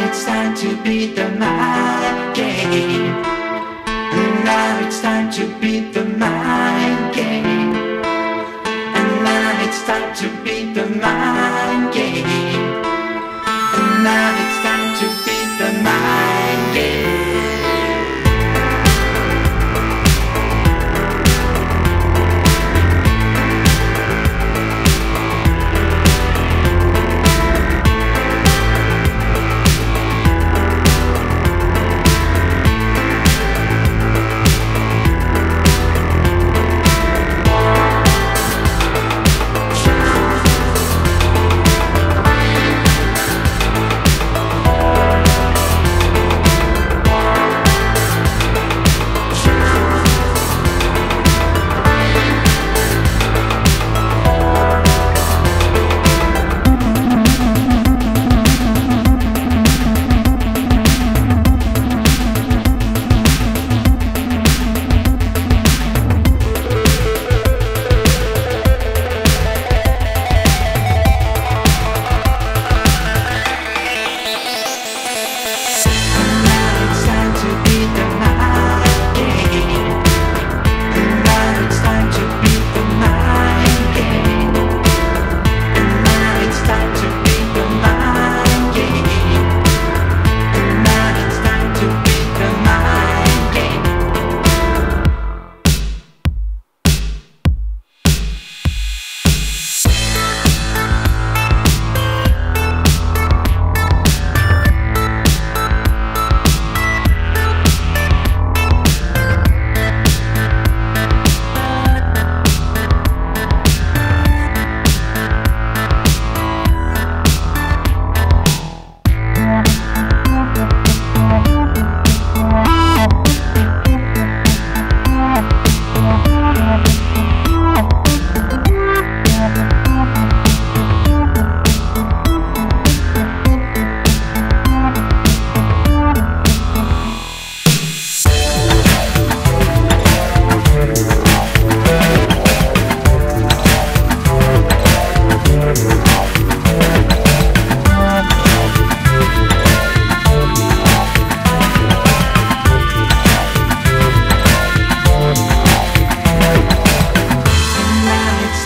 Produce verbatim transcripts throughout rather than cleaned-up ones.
it's time to beat the mind game. And now it's time to beat the mind game. And now it's time to beat the mind game. And now it's time to beat the mind game.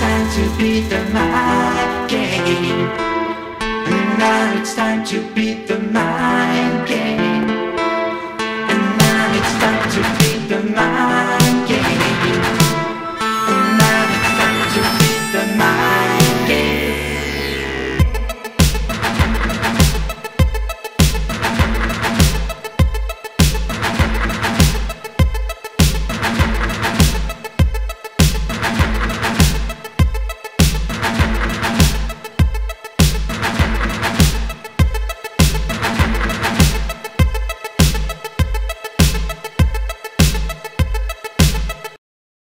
Beat the mind game. And now it's time to beat the